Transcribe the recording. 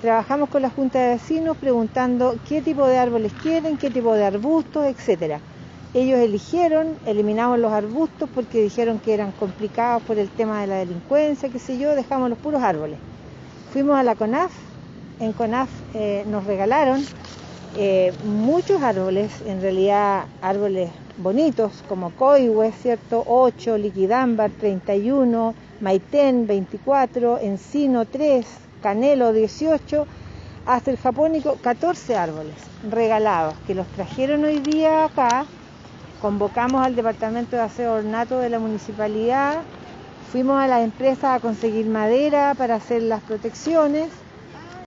trabajamos con la Junta de Vecinos preguntando qué tipo de árboles quieren, qué tipo de arbustos, etcétera. Ellos eligieron, eliminamos los arbustos porque dijeron que eran complicados por el tema de la delincuencia, qué sé yo, dejamos los puros árboles. Fuimos a la CONAF, en CONAF nos regalaron muchos árboles, en realidad árboles bonitos como coihue, ¿cierto? 8, liquidámbar 31, maitén 24, encino 3, canelo 18, hasta el japónico 14 árboles regalados, que los trajeron hoy día acá. Convocamos al Departamento de Aseo Ornato de la Municipalidad, fuimos a la empresa a conseguir madera para hacer las protecciones.